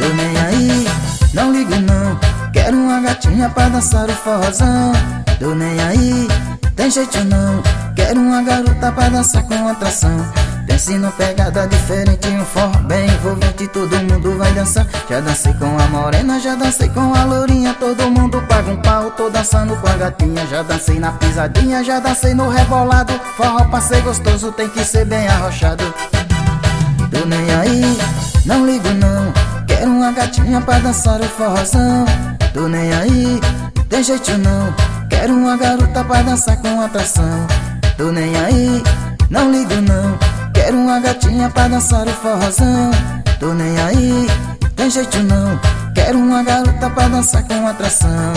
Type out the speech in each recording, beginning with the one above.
Tô nem aí, não ligo não. Quero uma gatinha pra dançar o forrozão. Tô nem aí, tem jeito não. Quero uma garota pra dançar com atração. Pense numa pegada diferente, um forró bem envolvente, todo mundo vai dançar. Já dancei com a morena, já dancei com a lourinha, todo mundo paga um pau, tô dançando com a gatinha. Já dancei na pisadinha, já dancei no rebolado. Forró pra ser gostoso tem que ser bem arrochado. Tô nem aí, não ligo não. Quero uma gatinha pra dançar o forrozão. Tô nem aí, tem jeito não. Quero uma garota pra dançar com atração. Tô nem aí, não ligo não. Quero uma gatinha pra dançar o forrozão. Tô nem aí, tem jeito não. Quero uma garota pra dançar com atração.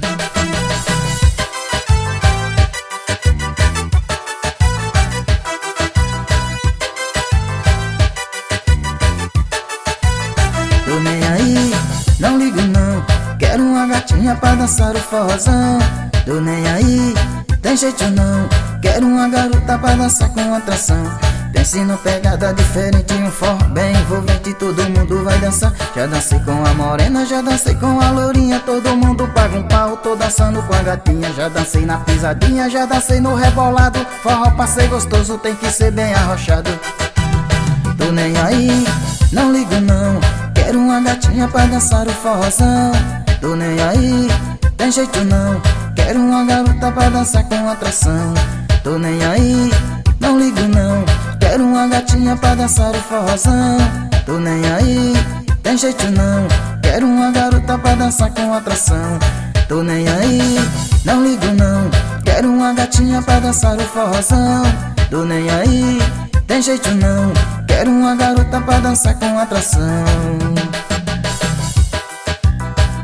Tô nem aí, não ligo não. Quero uma gatinha pra dançar o forrozão. Tô nem aí, tem jeito não. Quero uma garota pra dançar com atração. Pense numa pegada diferente, um forró bem envolvente, todo mundo vai dançar. Já dancei com a morena, já dancei com a lourinha, todo mundo paga um pau, tô dançando com a gatinha. Já dancei na pisadinha, já dancei no rebolado. Forró pra ser gostoso tem que ser bem arrochado. Tô nem aí, não ligo não. Quero uma gatinha pra dançar o forrozão. Tô nem aí, tem jeito não. Quero uma garota pra dançar com atração. Tô nem aí, não ligo não. Quero uma gatinha pra dançar o forrozão. Tô nem aí, tem jeito não. Quero uma garota pra dançar com atração. Tô nem aí, não ligo não. Quero uma gatinha pra dançar o forrozão. Tô nem aí, tem jeito não. Quero uma garota pra dançar com atração.